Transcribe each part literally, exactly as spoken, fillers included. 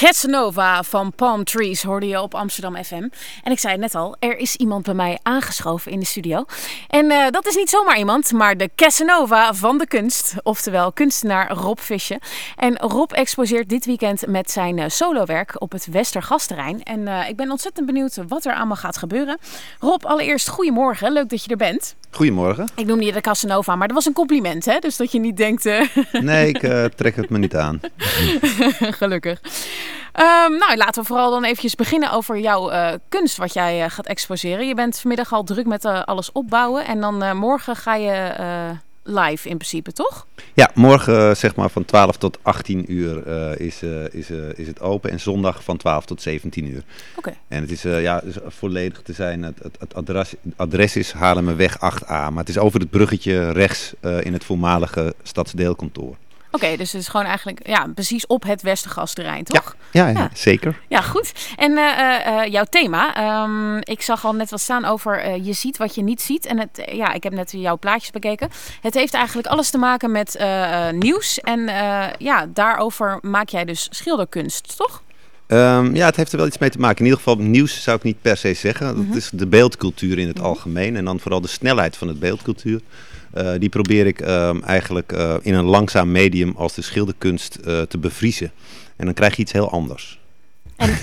Casanova van Palm Trees hoorde je op Amsterdam F M. En ik zei het net al, er is iemand bij mij aangeschoven in de studio. En uh, dat is niet zomaar iemand, maar de Casanova van de kunst. Oftewel kunstenaar Rob Visje. En Rob exposeert dit weekend met zijn uh, solowerk op het Westergasterrein. En uh, ik ben ontzettend benieuwd wat er allemaal gaat gebeuren. Rob, allereerst goedemorgen. Leuk dat je er bent. Goedemorgen. Ik noemde je de Casanova, maar dat was een compliment, hè? Dus dat je niet denkt... Uh... Nee, ik uh, trek het me niet aan. Gelukkig. Um, nou, laten we vooral dan eventjes beginnen over jouw uh, kunst wat jij uh, gaat exposeren. Je bent vanmiddag al druk met uh, alles opbouwen en dan uh, morgen ga je uh, live in principe, toch? Ja, morgen uh, zeg maar van twaalf tot achttien uur uh, is, uh, is, uh, is het open en zondag van twaalf tot zeventien uur. Oké. Okay. En het is uh, ja, dus volledig te zijn, het, het, het adres, adres is Haarlemmerweg acht A, maar het is over het bruggetje rechts uh, in het voormalige stadsdeelkantoor. Oké, okay, dus het is gewoon eigenlijk ja, precies op het Westergasterrein, toch? Ja, ja, ja, ja. Zeker. Ja, goed. En uh, uh, jouw thema, um, ik zag al net wat staan over uh, je ziet wat je niet ziet. En het, uh, ja, ik heb net jouw plaatjes bekeken. Het heeft eigenlijk alles te maken met uh, uh, nieuws. En uh, ja, daarover maak jij dus schilderkunst, toch? Um, ja, het heeft er wel iets mee te maken. In ieder geval nieuws zou ik niet per se zeggen. Dat mm-hmm. is de beeldcultuur in het mm-hmm. algemeen. En dan vooral de snelheid van het beeldcultuur. Uh, die probeer ik um, eigenlijk uh, in een langzaam medium als de schilderkunst uh, te bevriezen. En dan krijg je iets heel anders. En...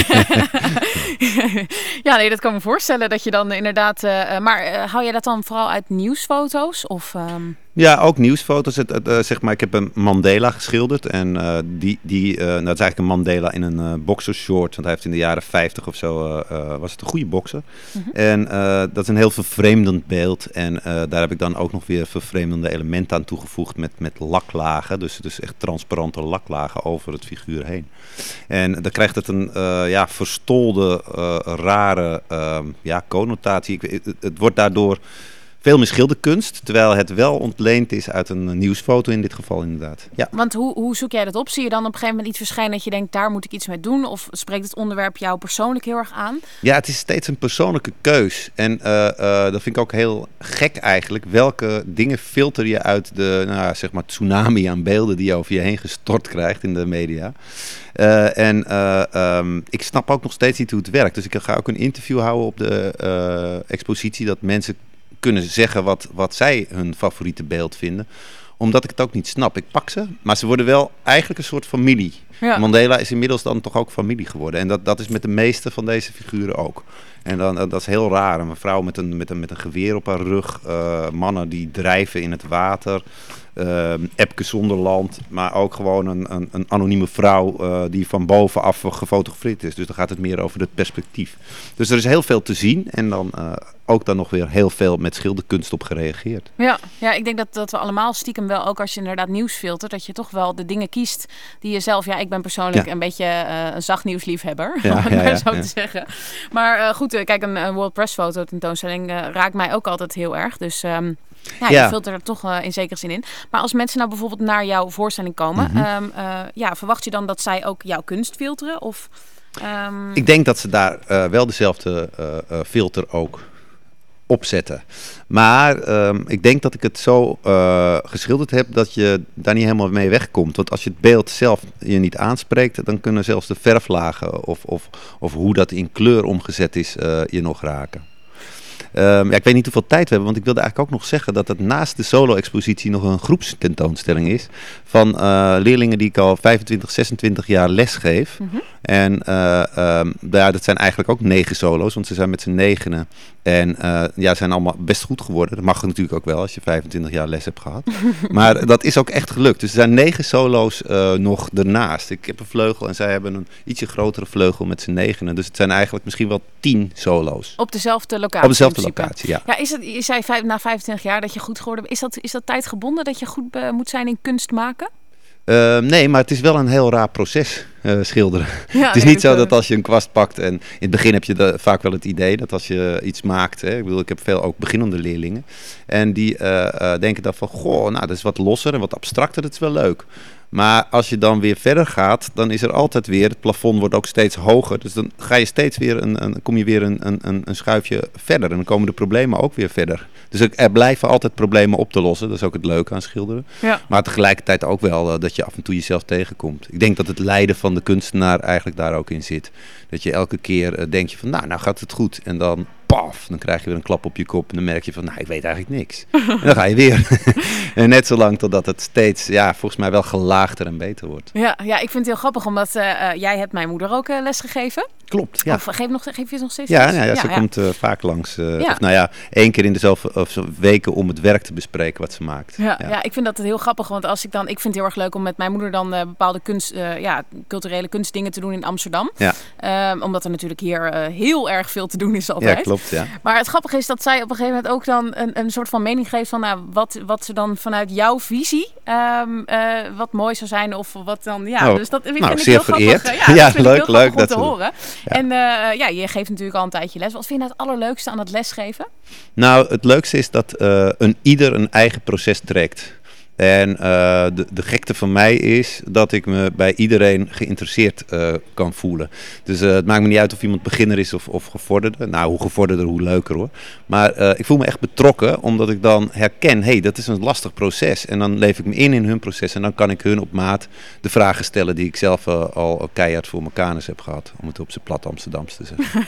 ja, nee, dat kan me voorstellen dat je dan inderdaad... Uh, maar uh, hou jij dat dan vooral uit nieuwsfoto's? Of, um... Ja, ook nieuwsfoto's. Het, het, uh, zeg maar, ik heb een Mandela geschilderd. En uh, die, die, uh, nou, dat is eigenlijk een Mandela in een uh, boxershort. Want hij heeft in de jaren vijftig of zo, uh, uh, was het een goede bokser. Mm-hmm. En uh, dat is een heel vervreemdend beeld. En uh, daar heb ik dan ook nog weer vervreemdende elementen aan toegevoegd met, met laklagen. Dus, dus echt transparante laklagen over het figuur heen. En dan krijgt het een uh, ja, verstolde, uh, rare uh, ja, connotatie. Ik, het, het wordt daardoor... veel meer schilderkunst, terwijl het wel ontleend is uit een nieuwsfoto in dit geval inderdaad. Ja. Want hoe, hoe zoek jij dat op? Zie je dan op een gegeven moment iets verschijnen dat je denkt, daar moet ik iets mee doen? Of spreekt het onderwerp jou persoonlijk heel erg aan? Ja, het is steeds een persoonlijke keus. En uh, uh, dat vind ik ook heel gek eigenlijk. Welke dingen filter je uit de nou, zeg maar tsunami aan beelden die je over je heen gestort krijgt in de media? Uh, en uh, um, ik snap ook nog steeds niet hoe het werkt. Dus ik ga ook een interview houden op de uh, expositie dat mensen kunnen zeggen wat, wat zij hun favoriete beeld vinden. Omdat ik het ook niet snap. Ik pak ze, maar ze worden wel eigenlijk een soort familie. Ja. Mandela is inmiddels dan toch ook familie geworden. En dat, dat is met de meeste van deze figuren ook. En dan, dat is heel raar. Een vrouw met een, met een, met een geweer op haar rug. Uh, mannen die drijven in het water. Uh, Epke Zonderland. Maar ook gewoon een, een, een anonieme vrouw uh, die van bovenaf gefotografeerd is. Dus dan gaat het meer over het perspectief. Dus er is heel veel te zien. En dan uh, ook dan nog weer heel veel met schilderkunst op gereageerd. Ja, ja ik denk dat, dat we allemaal stiekem wel, ook als je inderdaad nieuws filtert, dat je toch wel de dingen kiest die je zelf... Ja, ik ben persoonlijk ja. een beetje uh, een zacht nieuwsliefhebber, ja, om het ja, maar ja, zo ja. te zeggen. Maar uh, goed, uh, kijk, een, een World Press foto tentoonstelling uh, raakt mij ook altijd heel erg. Dus... Um, Ja, ja, je filtert er toch uh, in zekere zin in. Maar als mensen nou bijvoorbeeld naar jouw voorstelling komen, mm-hmm. um, uh, ja, verwacht je dan dat zij ook jouw kunst filteren? Of, um... Ik denk dat ze daar uh, wel dezelfde uh, uh, filter ook opzetten. Maar um, ik denk dat ik het zo uh, geschilderd heb dat je daar niet helemaal mee wegkomt. Want als je het beeld zelf je niet aanspreekt, dan kunnen zelfs de verflagen of, of, of hoe dat in kleur omgezet is uh, je nog raken. Um, ja, ik weet niet hoeveel tijd we hebben, want ik wilde eigenlijk ook nog zeggen dat het naast de solo-expositie nog een groepstentoonstelling is van uh, leerlingen die ik al vijfentwintig, zesentwintig jaar les geef. Mm-hmm. En uh, um, ja, dat zijn eigenlijk ook negen solo's, want ze zijn met z'n negenen. En uh, ja, zijn allemaal best goed geworden. Dat mag natuurlijk ook wel als je vijfentwintig jaar les hebt gehad. Maar dat is ook echt gelukt. Dus er zijn negen solo's uh, nog ernaast. Ik heb een vleugel en zij hebben een ietsje grotere vleugel met z'n negenen. Dus het zijn eigenlijk misschien wel tien solo's. Op dezelfde locatie? Op dezelfde locatie, ja. ja is het, je zei vijf, na vijfentwintig jaar dat je goed geworden bent. Is dat, is dat tijdgebonden dat je goed uh, moet zijn in kunst maken? Uh, nee, maar het is wel een heel raar proces, uh, schilderen. Ja, het is nee, niet zo dat als je een kwast pakt en in het begin heb je de, vaak wel het idee dat als je iets maakt, hè, ik bedoel, ik heb veel ook beginnende leerlingen en die uh, uh, denken dan van, goh, nou dat is wat losser en wat abstracter, dat is wel leuk. Maar als je dan weer verder gaat, dan is er altijd weer, het plafond wordt ook steeds hoger. Dus dan ga je steeds weer een, een, kom je weer een, een, een schuifje verder. En dan komen de problemen ook weer verder. Dus er, er blijven altijd problemen op te lossen. Dat is ook het leuke aan schilderen. Ja. Maar tegelijkertijd ook wel uh, dat je af en toe jezelf tegenkomt. Ik denk dat het lijden van de kunstenaar eigenlijk daar ook in zit. Dat je elke keer uh, denk je van, nou, nou gaat het goed. En dan, paf, dan krijg je weer een klap op je kop. En dan merk je van, nou, ik weet eigenlijk niks. En dan ga je weer. En net zolang totdat het steeds, ja, volgens mij wel gelaagder en beter wordt. Ja, ja, ik vind het heel grappig, omdat uh, uh, jij hebt mijn moeder ook uh, les gegeven. Klopt, ja. Of geef, nog, geef je nog steeds ja, les? nou ja, ja, ze ja. komt uh, vaak langs. Uh, ja. Of nou ja, één keer in de zoveel of zo weken om het werk te bespreken wat ze maakt. Ja, ja. ja, ik vind dat heel grappig, want als ik dan, ik vind het heel erg leuk om met mijn moeder dan uh, bepaalde kunst, uh, ja, culturele kunstdingen te doen in Amsterdam. Ja. Um, omdat er natuurlijk hier uh, heel erg veel te doen is altijd. Ja, klopt, ja. Maar het grappige is dat zij op een gegeven moment ook dan een, een soort van mening geeft van, nou, wat, wat ze dan vanuit jouw visie, um, uh, wat mooi zou zijn of wat dan, ja. Oh, dus dat vind nou, ik zeer heel vereerd. grappig. Ja, ja, dat vind leuk, ik heel leuk om te dat horen. Ja. En uh, ja, je geeft natuurlijk al een tijdje les. Wat vind je nou het allerleukste aan het lesgeven? Nou, het leukste is dat uh, een ieder een eigen proces trekt. En uh, de, de gekte van mij is dat ik me bij iedereen geïnteresseerd uh, kan voelen. Dus uh, het maakt me niet uit of iemand beginner is of, of gevorderde. Nou, hoe gevorderder, hoe leuker hoor. Maar uh, ik voel me echt betrokken, omdat ik dan herken, hé, hey, dat is een lastig proces. En dan leef ik me in in hun proces en dan kan ik hun op maat de vragen stellen die ik zelf uh, al keihard voor mijn kanus heb gehad. Om het op zijn plat Amsterdams te zeggen.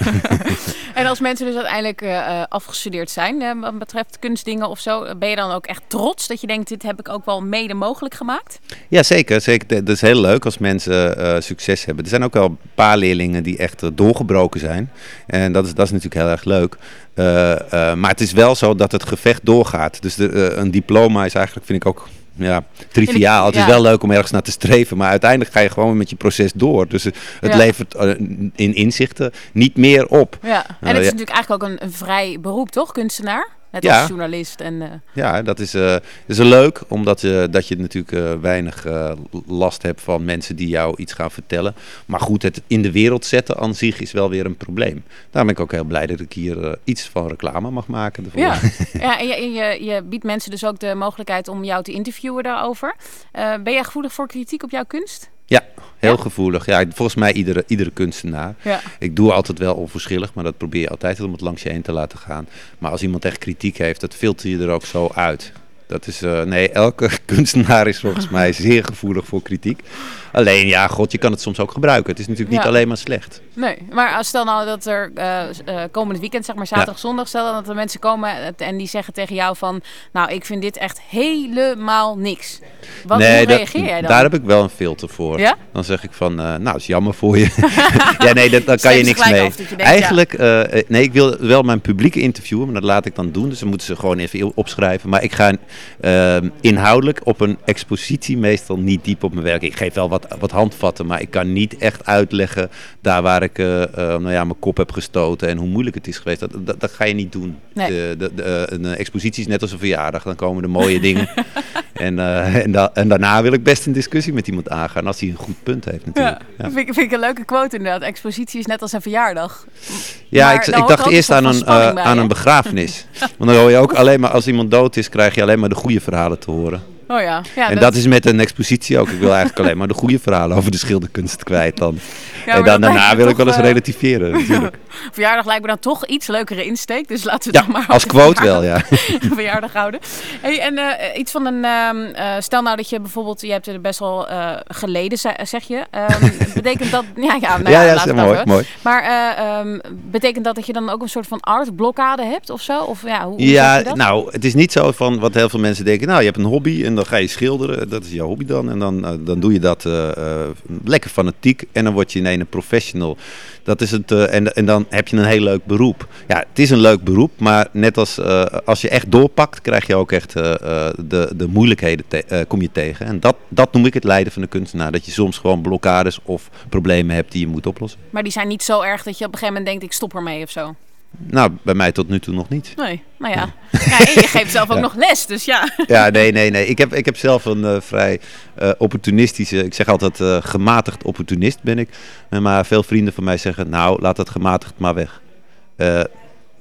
En als mensen dus uiteindelijk uh, afgestudeerd zijn, uh, wat betreft kunstdingen of zo, ben je dan ook echt trots dat je denkt, dit heb ik ook wel mede mogelijk gemaakt? Ja, zeker. zeker. Dat is heel leuk als mensen uh, succes hebben. Er zijn ook wel een paar leerlingen die echt uh, doorgebroken zijn. En dat is, dat is natuurlijk heel erg leuk. Uh, uh, maar het is wel zo dat het gevecht doorgaat. Dus de, uh, een diploma is eigenlijk, vind ik ook... Ja, triviaal. Het is ja. wel leuk om ergens naar te streven, maar uiteindelijk ga je gewoon met je proces door. Dus het, het ja. levert uh, in inzichten niet meer op. Ja. En het is uh, natuurlijk ja. eigenlijk ook een, een vrij beroep, toch? Kunstenaar? Net ja. als journalist. En, uh... Ja, dat is, uh, is leuk, omdat je, dat je natuurlijk uh, weinig uh, last hebt van mensen die jou iets gaan vertellen. Maar goed, het in de wereld zetten aan zich is wel weer een probleem. Daarom ben ik ook heel blij dat ik hier uh, iets van reclame mag maken. Ervoor. Ja, ja en je, je, je biedt mensen dus ook de mogelijkheid om jou te interviewen daarover. Uh, ben jij gevoelig voor kritiek op jouw kunst? Ja, heel ja? gevoelig. Ja, volgens mij iedere, iedere kunstenaar. Ja. Ik doe altijd wel onverschillig, maar dat probeer je altijd om het langs je heen te laten gaan. Maar als iemand echt kritiek heeft, dat filter je er ook zo uit. Dat is, uh, nee, elke kunstenaar is volgens mij zeer gevoelig voor kritiek. Alleen, ja, god, je kan het soms ook gebruiken. Het is natuurlijk niet ja. alleen maar slecht. Nee, maar stel nou dat er uh, uh, komend weekend, zeg maar zaterdag, ja. zondag, stel dan dat er mensen komen en die zeggen tegen jou van, nou, ik vind dit echt helemaal niks. Wat, nee, hoe reageer dat, jij dan? Daar heb ik wel een filter voor. Ja? Dan zeg ik van, uh, nou, dat is jammer voor je. ja, nee, dat, daar kan je niks mee. Je denkt, Eigenlijk, ja. uh, nee, ik wil wel mijn publiek interviewen, maar dat laat ik dan doen. Dus dan moeten ze gewoon even opschrijven. Maar ik ga uh, inhoudelijk op een expositie meestal niet diep op mijn werk. Ik geef wel wat, wat handvatten, maar ik kan niet echt uitleggen daar waar ik uh, uh, nou ja, mijn kop heb gestoten en hoe moeilijk het is geweest. Dat, dat, dat ga je niet doen. Nee. De, de, de, een expositie is net als een verjaardag. Dan komen de mooie dingen. En, uh, en, da- en daarna wil ik best een discussie met iemand aangaan als hij een goed punt heeft natuurlijk. Ja, ja. Vind, ik, vind ik een leuke quote inderdaad. Expositie is net als een verjaardag. Ja, ik, ik dacht eerst aan een, uh, bij, aan een begrafenis. Want dan hoor je ook alleen maar, als iemand dood is, krijg je alleen maar de goede verhalen te horen. Oh ja. Ja, en dat... dat is met een expositie ook. Ik wil eigenlijk alleen maar de goede verhalen over de schilderkunst kwijt dan. Ja, en dan daarna wil ik wel eens uh... relativeren natuurlijk. Verjaardag lijkt me dan toch iets leukere insteek. Dus laten we ja, het maar als quote wel, ja. verjaardag houden. Hey, en uh, iets van een... Uh, stel nou dat je bijvoorbeeld... Je hebt er best wel uh, geleden, zeg je. Um, betekent dat... Ja, ja, nou, ja, ja, ja laat is het mooi, mooi. Maar uh, um, betekent dat dat je dan ook een soort van artblokkade hebt of zo? Of, ja, hoe, hoe ja, zeg je dat? Nou, het is niet zo van wat heel veel mensen denken. Nou, je hebt een hobby en dan ga je schilderen. Dat is jouw hobby dan. En dan, uh, dan doe je dat uh, uh, lekker fanatiek. En dan word je ineens een professional. Dat is het, uh, en, en dan heb je een heel leuk beroep. Ja, het is een leuk beroep, maar net als uh, als je echt doorpakt, krijg je ook echt uh, de, de moeilijkheden te, uh, kom je tegen. En dat, dat noem ik het lijden van de kunstenaar. Dat je soms gewoon blokkades of problemen hebt die je moet oplossen. Maar die zijn niet zo erg dat je op een gegeven moment denkt, ik stop ermee of zo? Nou, bij mij tot nu toe nog niet. Nee, nou ja. ja en je geeft zelf ook ja. nog les, dus ja. Ja, nee, nee, nee. Ik heb, ik heb zelf een uh, vrij uh, opportunistische, ik zeg altijd uh, gematigd opportunist ben ik. Maar veel vrienden van mij zeggen, nou, laat dat gematigd maar weg. Uh,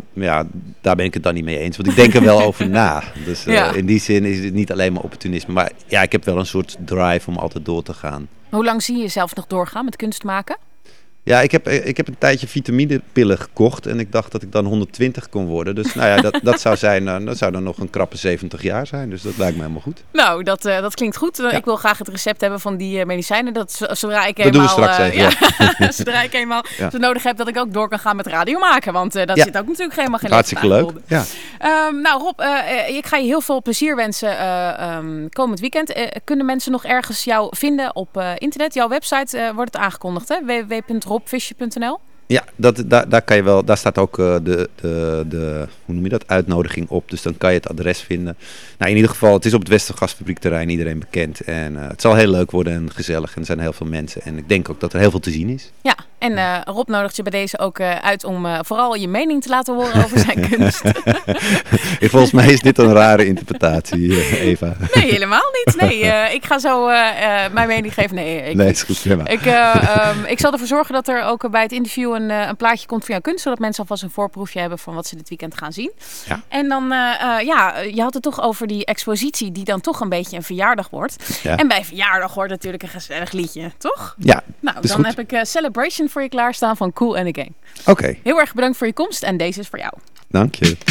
ja, daar ben ik het dan niet mee eens. Want ik denk er wel over na. Dus uh, ja. in die zin is het niet alleen maar opportunisme. Maar ja, ik heb wel een soort drive om altijd door te gaan. Hoe lang zie je jezelf nog doorgaan met kunst maken? Ja, ik heb, ik heb een tijdje vitaminepillen gekocht en ik dacht dat ik dan honderdtwintig kon worden. Dus nou ja, dat, dat, zou zijn, uh, dat zou dan nog een krappe zeventig jaar zijn. Dus dat lijkt me helemaal goed. Nou, dat, uh, dat klinkt goed. Ja. Ik wil graag het recept hebben van die uh, medicijnen. Dat zodra ik dat eenmaal, doen we straks uh, even, ja. ja. zodra ik eenmaal ja. zo nodig heb dat ik ook door kan gaan met radio maken. Want uh, dat ja. zit ook natuurlijk helemaal geen hartstikke leuk. Ja. Um, nou Rob, uh, ik ga je heel veel plezier wensen uh, um, komend weekend. Uh, kunnen mensen nog ergens jou vinden op uh, internet? Jouw website uh, wordt het aangekondigd, hè? w w w punt rob visser punt n l. Ja, dat, daar, daar, kan je wel, daar staat ook uh, de, de, de, hoe noem je dat, uitnodiging op. Dus dan kan je het adres vinden. Nou, in ieder geval, het is op het Westergasfabriekterrein iedereen bekend. En uh, het zal heel leuk worden en gezellig. En er zijn heel veel mensen. En ik denk ook dat er heel veel te zien is. Ja, en uh, Rob nodigt je bij deze ook uh, uit om uh, vooral je mening te laten horen over zijn kunst. Volgens mij is dit een rare interpretatie, uh, Eva. Nee, helemaal niet. Nee, uh, ik ga zo uh, uh, mijn mening geven. Nee, ik, nee is goed. Prima. Ik, uh, um, ik zal ervoor zorgen dat er ook uh, bij het interview een, uh, een plaatje komt van jouw kunst. Zodat mensen alvast een voorproefje hebben van wat ze dit weekend gaan zien. Ja. En dan, uh, uh, ja, je had het toch over die expositie die dan toch een beetje een verjaardag wordt. Ja. En bij verjaardag hoort natuurlijk een gezellig liedje, toch? Ja. Nou, dan goed. heb ik uh, Celebration voor je klaarstaan van Kool and the Gang. Oké. Okay. Heel erg bedankt voor je komst en deze is voor jou. Dank je.